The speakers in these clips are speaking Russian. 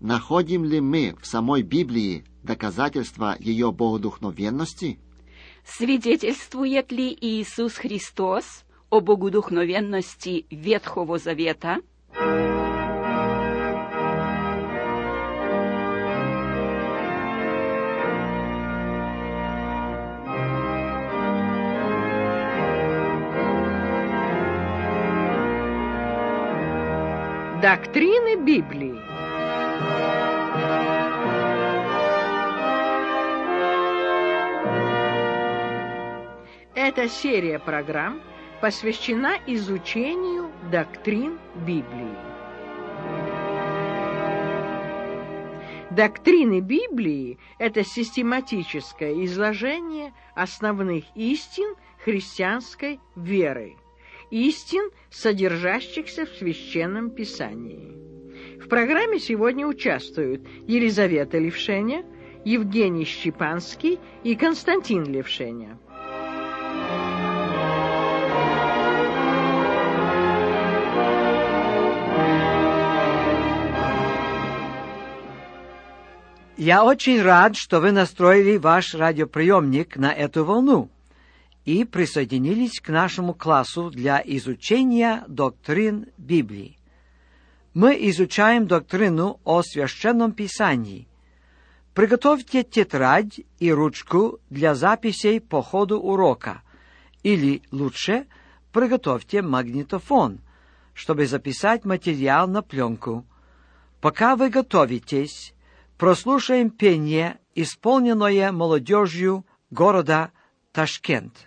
Находим ли мы в самой Библии доказательства ее богодухновенности? Свидетельствует ли Иисус Христос о богодухновенности Ветхого Завета? Доктрины Библии. Эта серия программ посвящена изучению доктрин Библии. Доктрины Библии – это систематическое изложение основных истин христианской веры, истин, содержащихся в Священном Писании. В программе сегодня участвуют Елизавета Левшеня, Евгений Щепанский и Константин Левшеня. Я очень рад, что вы настроили ваш радиоприемник на эту волну и присоединились к нашему классу для изучения доктрин Библии. Мы изучаем доктрину о Священном Писании. Приготовьте тетрадь и ручку для записей по ходу урока, или лучше, приготовьте магнитофон, чтобы записать материал на пленку. Пока вы готовитесь, прослушаем пение, исполненное молодежью города Ташкент.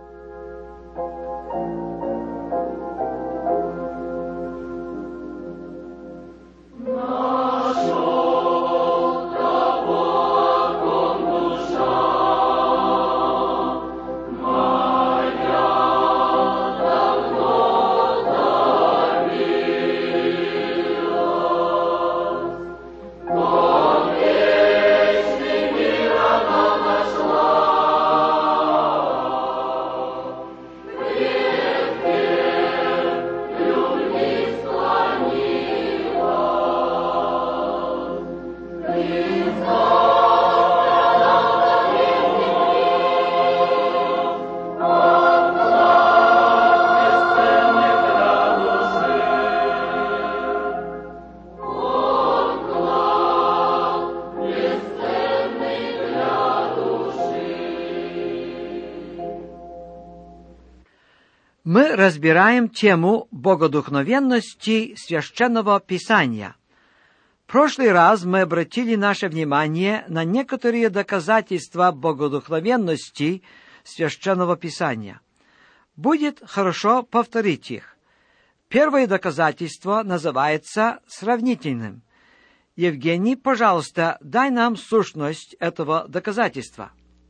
Мы разбираем тему богодухновенности Священного Писания. В прошлый раз мы обратили наше внимание на некоторые доказательства богодухновенности Священного Писания. Будет хорошо повторить их. Первое доказательство называется сравнительным. Евгений, пожалуйста, дай нам сущность этого доказательства.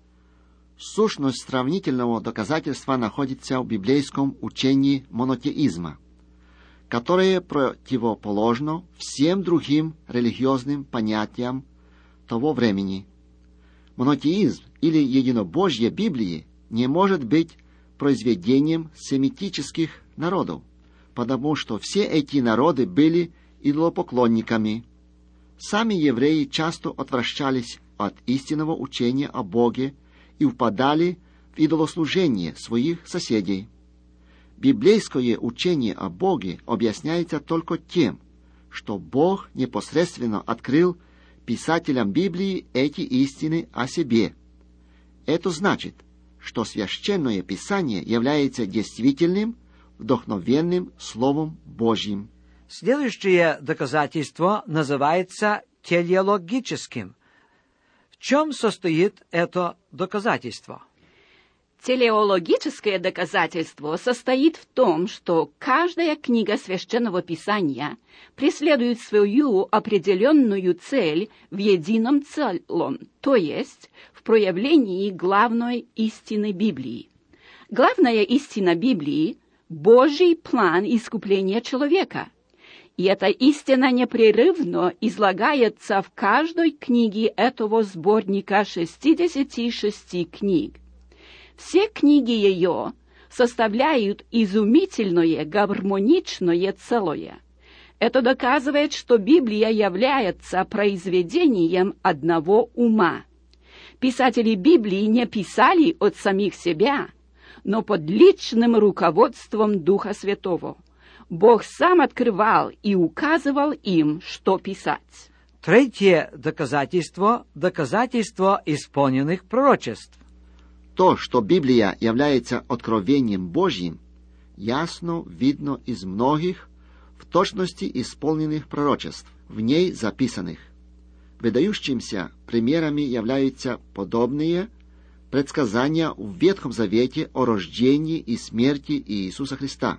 Сущность сравнительного доказательства находится в библейском учении монотеизма, которое противоположно всем другим религиозным понятиям того времени. Монотеизм или единобожие Библии не может быть произведением семитических народов, потому что все эти народы были идолопоклонниками. Сами евреи часто отвращались от истинного учения о Боге и впадали в идолослужение своих соседей. Библейское учение о Боге объясняется только тем, что Бог непосредственно открыл писателям Библии эти истины о себе. Это значит, что Священное Писание является действительным, вдохновенным Словом Божьим. Следующее доказательство называется телеологическим. В чем состоит это доказательство? Телеологическое доказательство состоит в том, что каждая книга Священного Писания преследует свою определенную цель в едином целом, то есть в проявлении главной истины Библии. Главная истина Библии – Божий план искупления человека. И эта истина непрерывно излагается в каждой книге этого сборника 66 книг. Все книги ее составляют изумительное, гармоничное целое. Это доказывает, что Библия является произведением одного ума. Писатели Библии не писали от самих себя, но под личным руководством Духа Святого. Бог сам открывал и указывал им, что писать. Третье доказательство – доказательство исполненных пророчеств. То, что Библия является откровением Божьим, ясно видно из многих, в точности исполненных пророчеств, в ней записанных. Выдающимся примерами являются подобные предсказания в Ветхом Завете о рождении и смерти Иисуса Христа.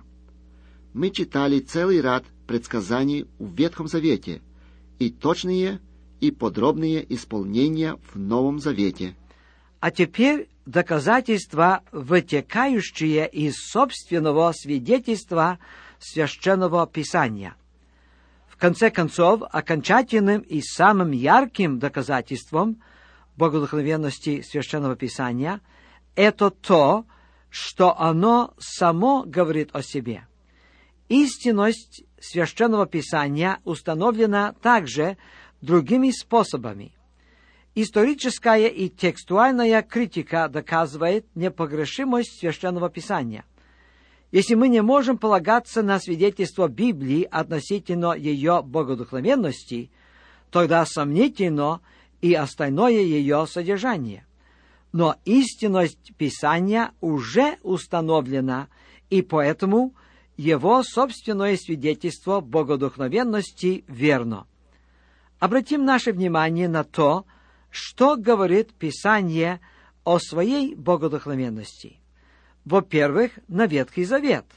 Мы читали целый ряд предсказаний в Ветхом Завете, и точные, и подробные исполнения в Новом Завете. А теперь доказательства, вытекающие из собственного свидетельства Священного Писания. В конце концов, окончательным и самым ярким доказательством богодухновенности Священного Писания это то, что оно само говорит о себе. Истинность Священного Писания установлена также другими способами. Историческая и текстуальная критика доказывает непогрешимость Священного Писания. Если мы не можем полагаться на свидетельство Библии относительно ее богодухновенности, тогда сомнительно и остальное ее содержание. Но истинность Писания уже установлена, и поэтому его собственное свидетельство богодухновенности верно. Обратим наше внимание на то, что говорит Писание о своей богодухновенности. Во-первых, на Ветхий Завет.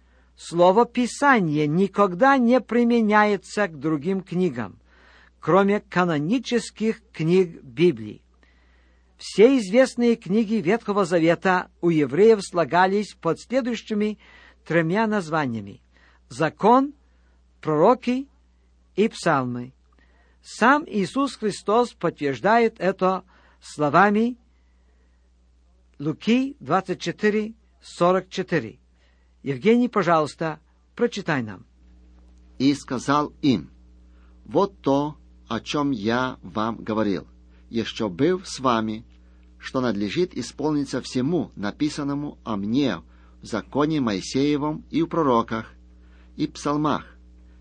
Слово «Писание» никогда не применяется к другим книгам, кроме канонических книг Библии. Все известные книги Ветхого Завета у евреев слагались под следующими тремя названиями: «Закон», «Пророки» и «Псалмы». Сам Иисус Христос подтверждает это словами Луки 24:44. Евгений, пожалуйста, прочитай нам. «И сказал им: вот то, о чем я вам говорил, еще был с вами, что надлежит исполниться всему написанному о мне в законе Моисеевом и в пророках, и псалмах».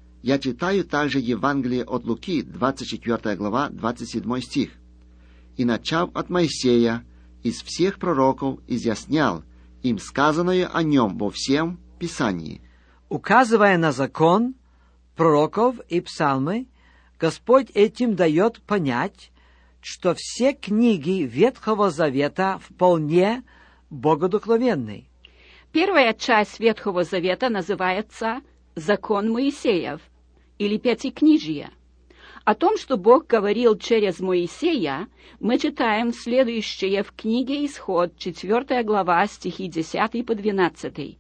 Я читаю также Евангелие от Луки, 24 глава, 27 стих. «И, начав от Моисея, из всех пророков изъяснял им сказанное о нем во всем Писании». Указывая на закон, пророков и псалмы, Господь этим дает понять, что все книги Ветхого Завета вполне богодухновенны. Первая часть Ветхого Завета называется «Закон Моисеев» или «Пятикнижие». О том, что Бог говорил через Моисея, мы читаем следующее в книге Исход, 4 глава, стихи 10 по 12.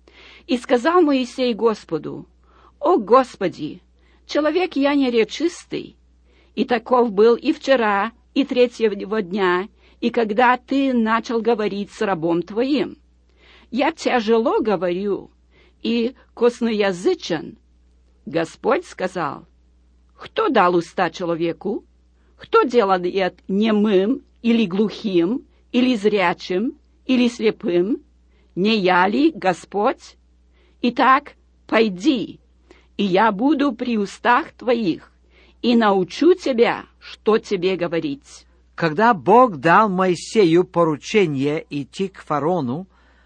«И сказал Моисей Господу: О Господи, человек я неречистый, и таков был и вчера, и третьего дня, и когда ты начал говорить с рабом твоим. Я тяжело говорю и косноязычен». Господь сказал: «Кто дал уста человеку? Кто делает немым, или глухим, или зрячим, или слепым? Не я ли Господь? Итак, пойди, и я буду при устах твоих, и научу тебя, что тебе говорить». Когда Бог дал Моисею поручение идти к фараону,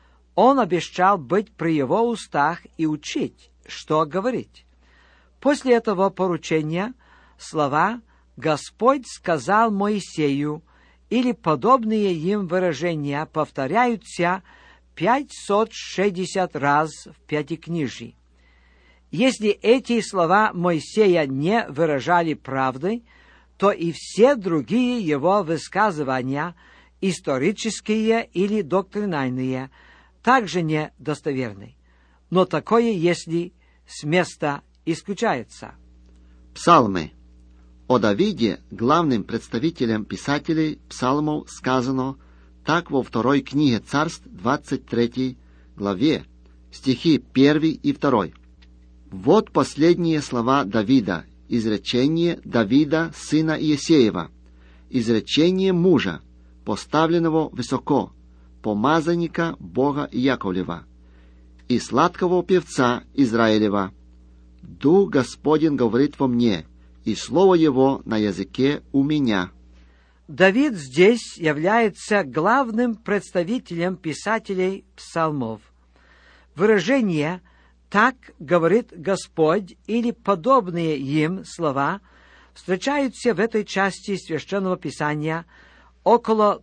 он обещал быть при его устах и учить, что говорить. После этого поручения слова «Господь сказал Моисею» или подобные им выражения повторяются 560 раз в Пятикнижии. Если эти слова Моисея не выражали правды, то и все другие его высказывания, исторические или доктринальные, также недостоверны. Но такое, если с места исключается. Псалмы. О Давиде, главным представителем писателей псалмов, сказано так во второй книге Царств, 23 главе, стихи 1 и 2. Вот последние слова Давида, изречение Давида, сына Иесеева, изречение мужа, поставленного высоко, помазанника Бога Яковлева, и сладкого певца Израилева. Дух Господень говорит во мне, и слово Его на языке у меня. Давид здесь является главным представителем писателей псалмов. Выражение «так говорит Господь» или подобные им слова встречаются в этой части Священного Писания около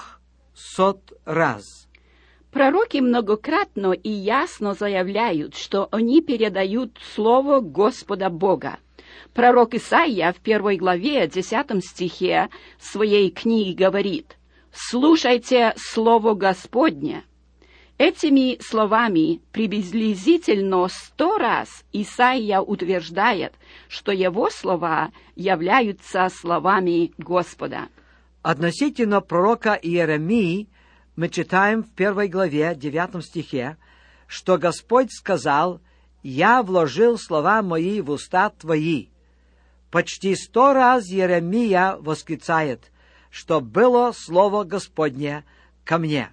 300 раз. Пророки многократно и ясно заявляют, что они передают слово Господа Бога. Пророк Исаия в 1 главе 10 стихе своей книги говорит: «Слушайте слово Господне». Этими словами приблизительно 100 раз Исаия утверждает, что его слова являются словами Господа. Относительно пророка Иеремии мы читаем в 1 главе 9 стихе, что Господь сказал: «Я вложил слова мои в уста твои». Почти 100 раз Иеремия восклицает, что было слово Господне ко мне.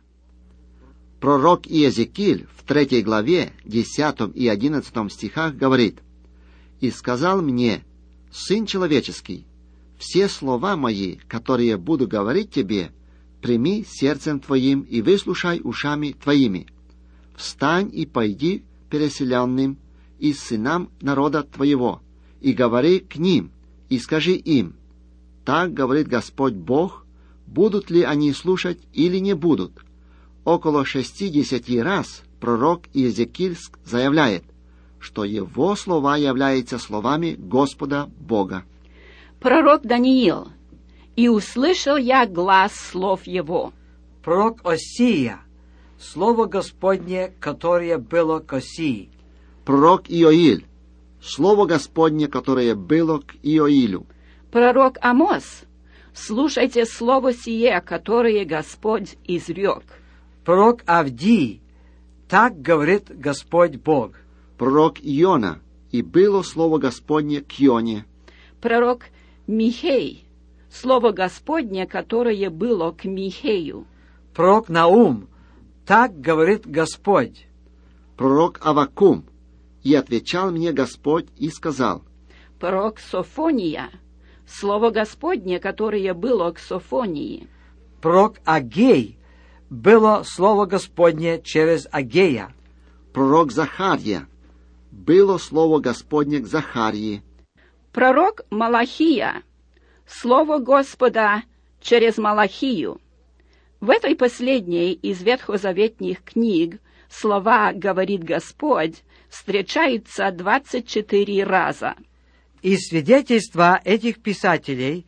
Пророк Иезекииль в 3 главе 10 и 11 стихах говорит: «И сказал мне: Сын человеческий, все слова мои, которые буду говорить тебе, прими сердцем твоим и выслушай ушами твоими. Встань и пойди к переселенным и сынам народа твоего, и говори к ним, и скажи им: так говорит Господь Бог, будут ли они слушать или не будут». Около 60 раз пророк Иезекииль заявляет, что его слова являются словами Господа Бога. Пророк Даниил: «И услышал я глас слов его». Пророк Осия, слово Господне, которое было к Осии. Пророк Иоиль, слово Господне, которое было к Иоилю. Пророк Амос: «Слушайте слово сие, которое Господь изрек». Пророк Авдий: «Так говорит Господь Бог». Пророк Иона: «И было слово Господне к Ионе». Пророк Михей: «Слово Господне, которое было к Михею». Пророк Наум: «Так говорит Господь». Пророк Аввакум: «И отвечал мне Господь и сказал». Пророк Софония: «Слово Господне, которое было к Софонии». Пророк Агей: «Было слово Господне через Агея». Пророк Захария: «Было слово Господне к Захарии». Пророк Малахия: «Слово Господа через Малахию». В этой последней из ветхозаветных книг слова «говорит Господь» встречаются 24 раза. Из свидетельства этих писателей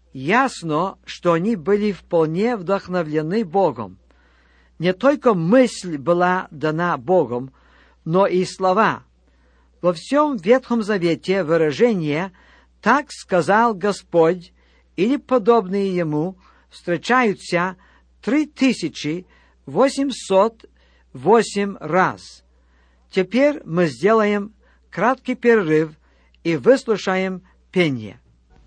ясно, что они были вполне вдохновлены Богом. Не только мысль была дана Богом, но и слова. Во всем Ветхом Завете выражение «так сказал Господь» или подобные ему встречаются 3808 раз. Теперь мы сделаем краткий перерыв и выслушаем пение.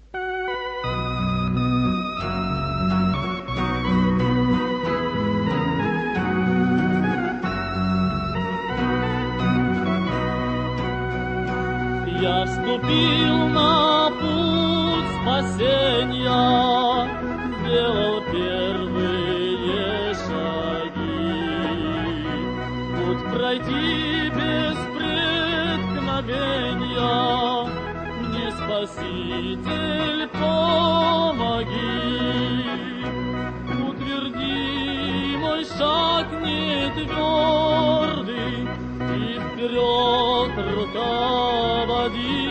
Я вступил на путь спасения, сделал первые шаги. Путь пройти без преткновения, мне, Спаситель, помоги. Утверди мой шаг не твердый, и вперед руководи.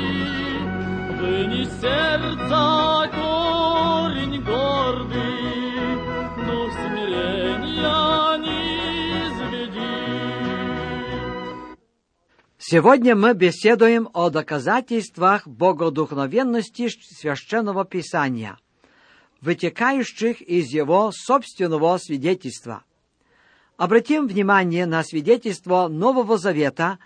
Вынес сердца корень гордый, дух смирения низведи. Сегодня мы беседуем о доказательствах богодухновенности Священного Писания, вытекающих из его собственного свидетельства. Обратим внимание на свидетельство Нового Завета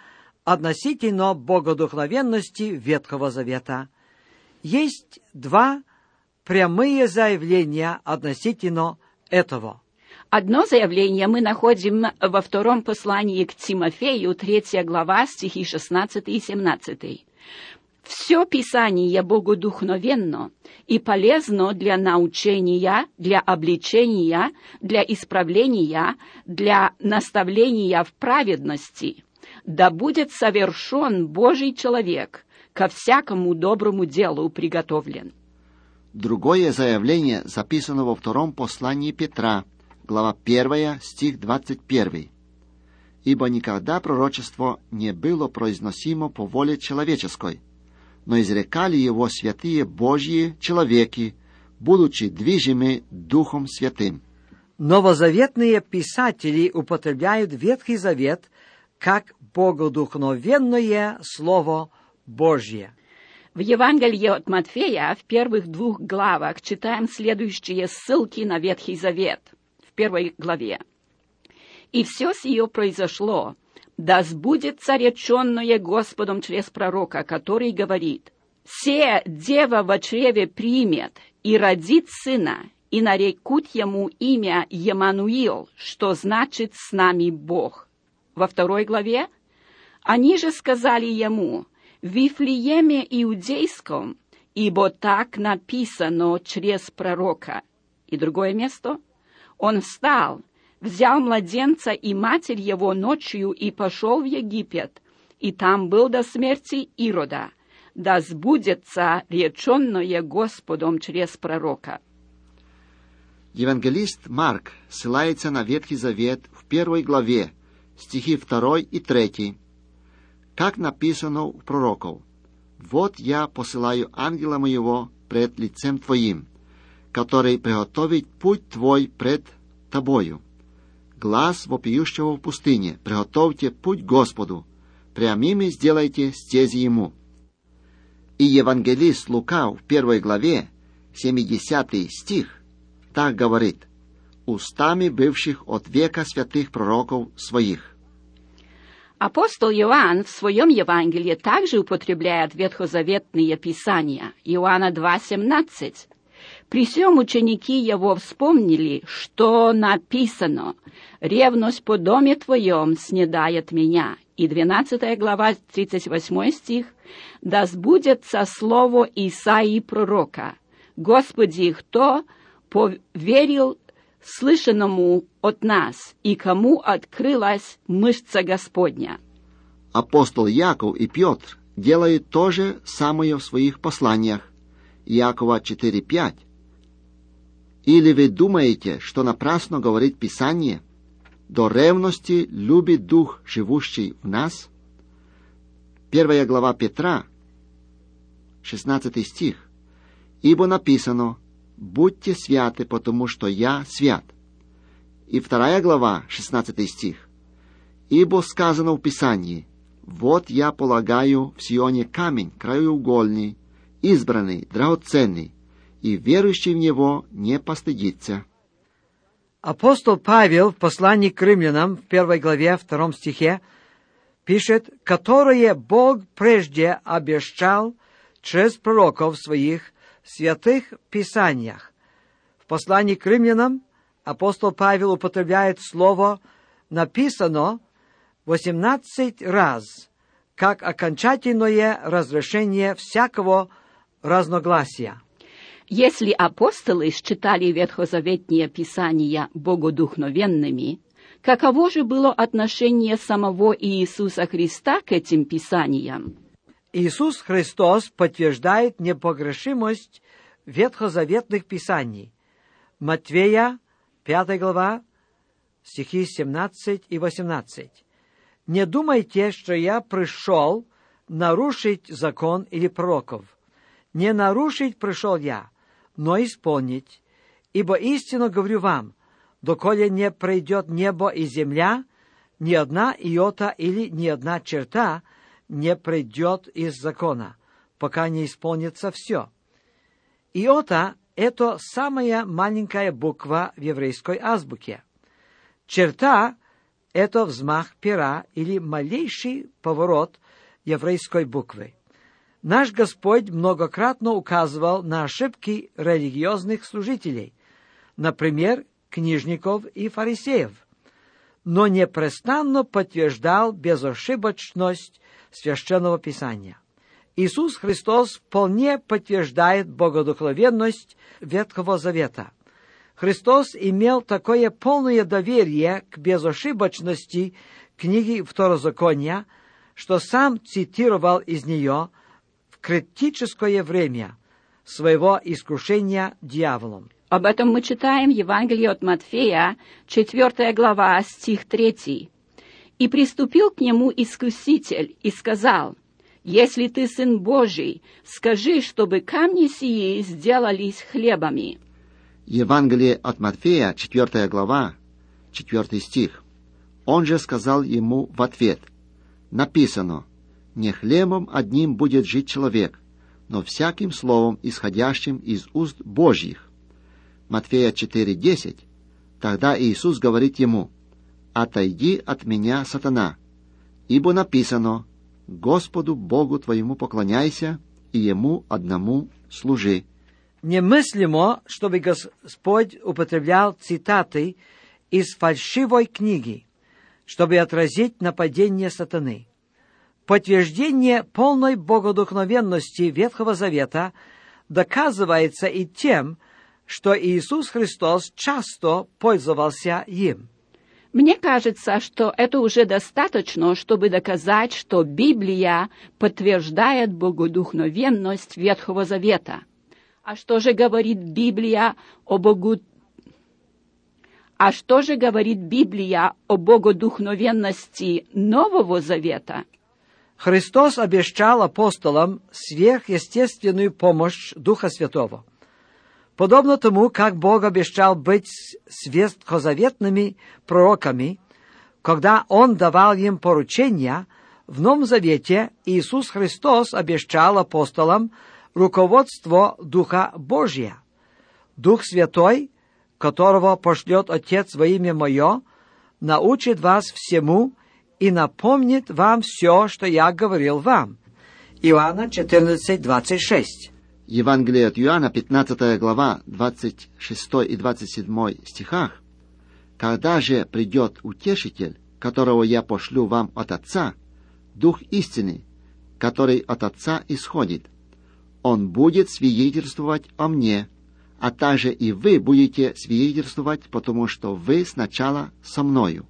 относительно богодухновенности Ветхого Завета. Есть два прямые заявления относительно этого. Одно заявление мы находим во втором послании к Тимофею, 3 глава, стихи 16 и 17. «Все Писание богодухновенно и полезно для научения, для обличения, для исправления, для наставления в праведности. Да будет совершен Божий человек, ко всякому доброму делу приготовлен». Другое заявление записано во втором послании Петра, глава 1, стих 21. «Ибо никогда пророчество не было произносимо по воле человеческой, но изрекали его святые Божьи человеки, будучи движимы Духом Святым». Новозаветные писатели употребляют Ветхий Завет как богодухновенное Слово Божье. В Евангелии от Матфея в первых 2 главах читаем следующие ссылки на Ветхий Завет. В 1 главе. «И все сие произошло, да сбудется реченное Господом через пророка, который говорит: «Се дева во чреве примет и родит сына, и нарекут ему имя Емануил, что значит «с нами Бог». Во 2 главе: «Они же сказали ему: в Вифлееме Иудейском, ибо так написано через пророка». И другое место: «Он встал, взял младенца и матерь его ночью и пошел в Египет, и там был до смерти Ирода, да сбудется реченное Господом через пророка». Евангелист Марк ссылается на Ветхий Завет в 1 главе, стихи 2 и 3. Как написано у пророков: «Вот я посылаю ангела моего пред лицем твоим, который приготовит путь твой пред тобою. Глас вопиющего в пустыне: приготовьте путь Господу, прямыми сделайте стези ему». И евангелист Лука в 1 главе, 70 стих, так говорит: «Устами бывших от века святых пророков своих». Апостол Иоанн в своем Евангелии также употребляет ветхозаветные писания. Иоанна 2,17. «При сем ученики его вспомнили, что написано: ревность по доме твоем снедает меня». И 12 глава, 38 стих: «Да сбудется слово Исаии пророка: Господи, кто поверил слышанному от нас, и кому открылась мышца Господня». Апостол Яков и Петр делают то же самое в своих посланиях. Иакова 4:5. «Или вы думаете, что напрасно говорит Писание? До ревности любит Дух, живущий в нас». 1 глава Петра, 16 стих: «Ибо написано: будьте святы, потому что я свят». И 2 глава, 16 стих: «Ибо сказано в Писании: вот я полагаю в Сионе камень краеугольный, избранный, драгоценный, и верующий в него не постыдится». Апостол Павел в послании к римлянам в 1 главе 2 стихе пишет: «Которое Бог прежде обещал через пророков своих в святых писаниях». В послании к римлянам апостол Павел употребляет слово «написано» 18 раз, как окончательное разрешение всякого разногласия. Если апостолы считали ветхозаветные писания богодухновенными, каково же было отношение самого Иисуса Христа к этим писаниям? Иисус Христос подтверждает непогрешимость ветхозаветных писаний. Матвея, 5 глава, стихи 17 и 18. «Не думайте, что я пришел нарушить закон или пророков. Не нарушить пришел я, но исполнить. Ибо истинно говорю вам, доколе не пройдет небо и земля, ни одна иота или ни одна черта не пройдет из закона, пока не исполнится все». Иота — это самая маленькая буква в еврейской азбуке. Черта — это взмах пера или малейший поворот еврейской буквы. Наш Господь многократно указывал на ошибки религиозных служителей, например, книжников и фарисеев, но непрестанно подтверждал безошибочность Священного Писания. Иисус Христос вполне подтверждает богодухновенность Ветхого Завета. Христос имел такое полное доверие к безошибочности книги Второзакония, что сам цитировал из нее в критическое время своего искушения дьяволом. Об этом мы читаем в Евангелии от Матфея, 4 глава, стих 3. «И приступил к нему искуситель и сказал: Если ты Сын Божий, скажи, чтобы камни сии сделались хлебами». Евангелие от Матфея, 4 глава, 4 стих. Он же сказал ему в ответ: «Написано, не хлебом одним будет жить человек, но всяким словом, исходящим из уст Божьих». Матфея 4:10. Тогда Иисус говорит ему: «Отойди от меня, сатана, ибо написано: Господу Богу твоему поклоняйся и Ему одному служи». Немыслимо, чтобы Господь употреблял цитаты из фальшивой книги, чтобы отразить нападение сатаны. Подтверждение полной богодухновенности Ветхого Завета доказывается и тем, что Иисус Христос часто пользовался им. Мне кажется, что это уже достаточно, чтобы доказать, что Библия подтверждает богодухновенность Ветхого Завета. А что же говорит Библия о богодухновенности Нового Завета? Христос обещал апостолам сверхъестественную помощь Духа Святого. Подобно тому, как Бог обещал быть с ветхозаветными пророками, когда Он давал им поручения, в Новом Завете Иисус Христос обещал апостолам руководство Духа Божия. Дух Святой, которого пошлет Отец во имя Мое, научит вас всему и напомнит вам все, что я говорил вам. Иоанна 14:26. Евангелие от Иоанна, 15 глава, 26 и 27 стихах. «Когда же придет Утешитель, которого я пошлю вам от Отца, Дух истины, который от Отца исходит, Он будет свидетельствовать о мне, а также и вы будете свидетельствовать, потому что вы сначала со мною».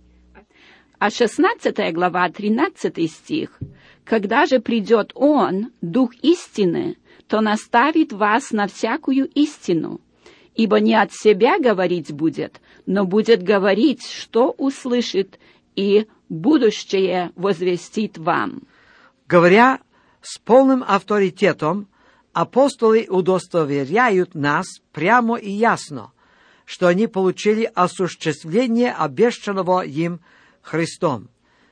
А 16 глава, 13 стих. «Когда же придет Он, Дух истины, то наставит вас на всякую истину, ибо не от себя говорить будет, но будет говорить, что услышит, и будущее возвестит вам». Говоря с полным авторитетом, апостолы удостоверяют нас прямо и ясно, что они получили осуществление обещанного им Христом.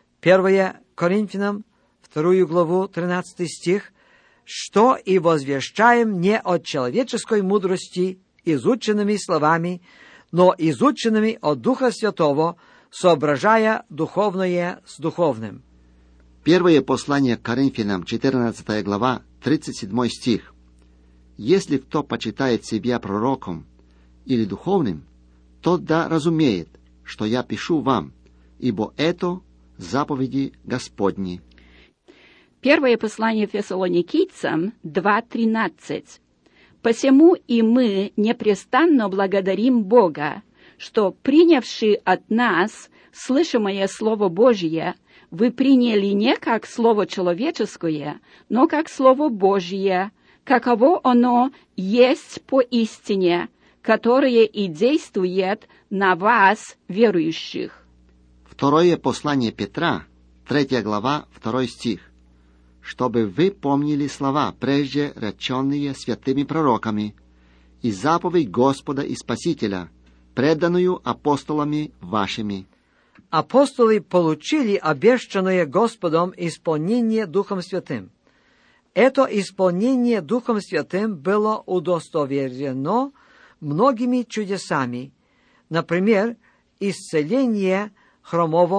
1 Коринфянам, 2 главу, 13 стих, что и возвещаем не от человеческой мудрости, изученными словами, но изученными от Духа Святого, соображая духовное с духовным. Первое послание к Коринфянам, 14 глава, 37 стих. «Если кто почитает себя пророком или духовным, тот да разумеет, что я пишу вам, ибо это заповеди Господни». Первое послание Фессалоникийцам 2:13. «Посему и мы непрестанно благодарим Бога, что, принявши от нас слышимое Слово Божье, вы приняли не как Слово человеческое, но как Слово Божье, каково оно есть поистине, которое и действует на вас, верующих». Второе послание Петра, 3 глава, 2 стих. «Чтобы вы помнили слова, прежде реченные святыми пророками, и заповедь Господа и Спасителя, преданную апостолами вашими». Апостолы получили обещанное Господом исполнение Духом Святым. Это исполнение Духом Святым было удостоверено многими чудесами, например, исцеление хромого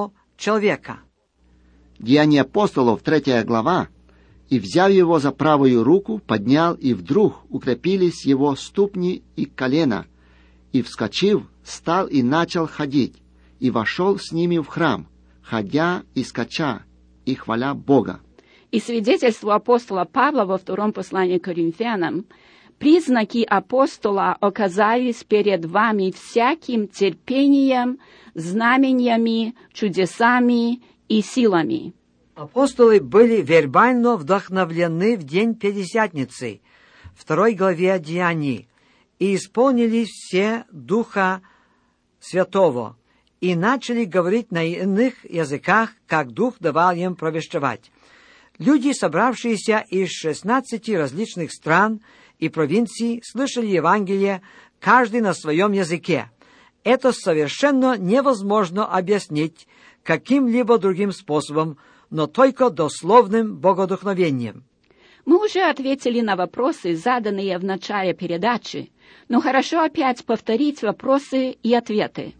человека. Деяния апостолов, 3 глава. «И, взяв его за правую руку, поднял, и вдруг укрепились его ступни и колена. И, вскочив, стал и начал ходить, и вошел с ними в храм, ходя и скача, и хваля Бога». И свидетельство апостола Павла во втором послании к Коринфянам: «Признаки апостола оказались перед вами всяким терпением, знамениями, чудесами и силами». Апостолы были вербально вдохновлены в день Пятидесятницы, 2 главе Деяний, и исполнились все Духа Святого, и начали говорить на иных языках, как Дух давал им провещевать. Люди, собравшиеся из 16 различных стран и провинций, слышали Евангелие, каждый на своем языке. Это совершенно невозможно объяснить каким-либо другим способом, но только дословным богодухновением. Мы уже ответили на вопросы, заданные в начале передачи, но хорошо опять повторить вопросы и ответы.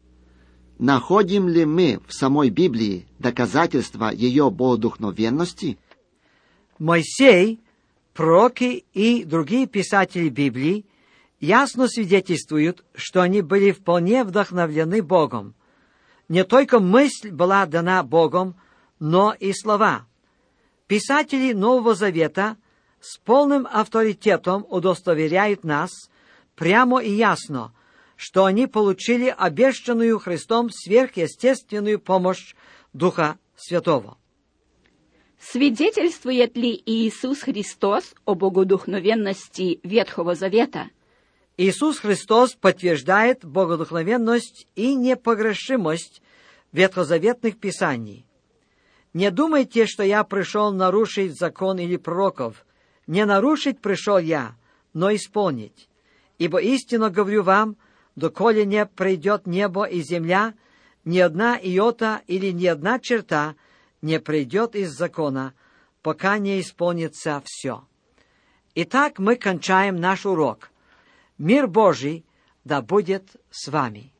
Находим ли мы в самой Библии доказательства ее богодухновенности? Моисей, пророки и другие писатели Библии ясно свидетельствуют, что они были вполне вдохновлены Богом. Не только мысль была дана Богом, но и слова. Писатели Нового Завета с полным авторитетом удостоверяют нас прямо и ясно, что они получили обещанную Христом сверхъестественную помощь Духа Святого. Свидетельствует ли Иисус Христос о богодухновенности Ветхого Завета? Иисус Христос подтверждает богодухновенность и непогрешимость ветхозаветных писаний. Не думайте, что я пришел нарушить закон или пророков. Не нарушить пришел я, но исполнить. Ибо истинно говорю вам, доколе не пройдет небо и земля, ни одна иота или ни одна черта не пройдет из закона, пока не исполнится все. Итак, мы кончаем наш урок. Мир Божий да будет с вами.